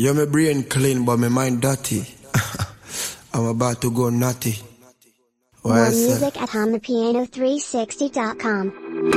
Yeah, my brain clean, but my mind dirty. I'm about to go nutty. More music at HumThePiano360.com.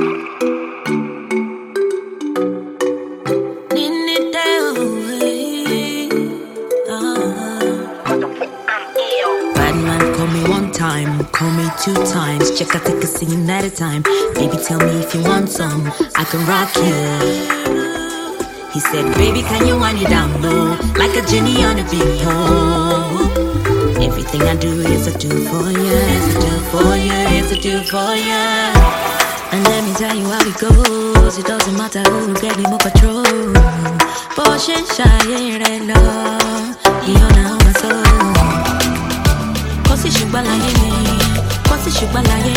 Bad man, call me one time, call me 2 times. Check, I take a scene at a time. Baby, tell me if you want some, I can rock you. He said, baby, can you wind it down low, like a genie on a big pole. Everything I do is a do for you, is a do for you, is a do for you. And let me tell you how it goes. It doesn't matter who gave me more patrol. Porsche, shy, red love. You know my soul. Cause it's sugar like cause it's sugar like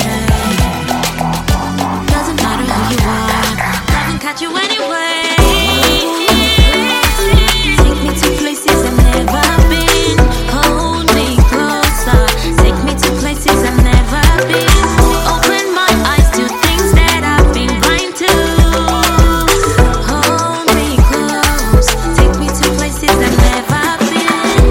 doesn't matter who you are, doesn't catch you anyway. Take me to places I've never been. Hold me closer. Take me to places I've never been. Open my eyes to things that I've been blind to. Hold me close. Take me to places I've never been.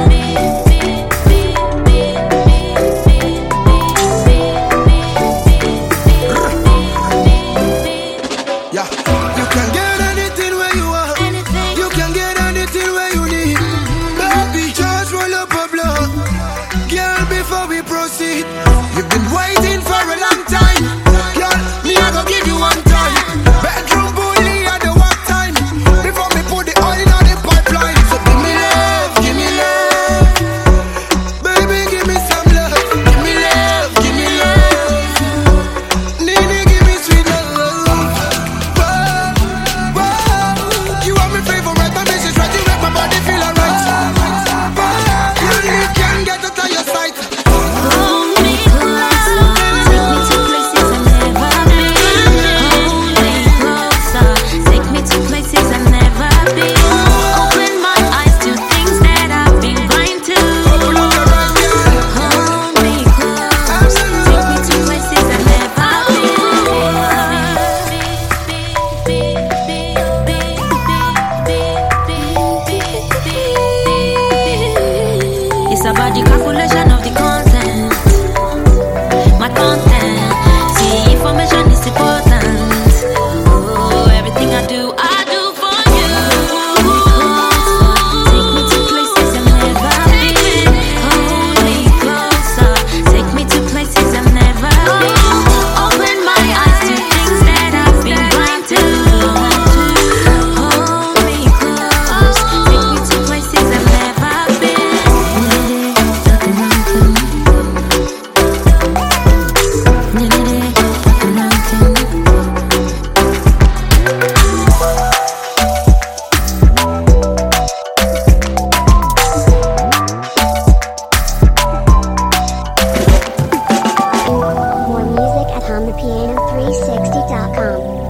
Yeah, you can get anything where you are. You can get anything where you need. Baby, just roll up a blunt, girl, before we proceed. You've been waiting for a long time, girl. Me, I go give you one time. Bedroom bully at the work time. Before me put the oil on the pipeline. So give me love, baby, give me some love. Give me love, Nene, give me sweet love. You are my favorite, my message right, you make my body feel alright. You can't get out of your sight. Hold me closer. Take me to places I've never been. Hold me closer. Take me to places I've never been. Open my eyes to things that I've been blind to. Hold me close. Take me to places I've never been. It's about the calculation of the content. My content. See, information is important. Oh, everything I do for you. Take me to places I've never been. Hold me closer. Take me to places I've never been. Open my eyes to things that I've been blind to. Hold me close. Take me to places I've never been. More music at HumThePiano360.com.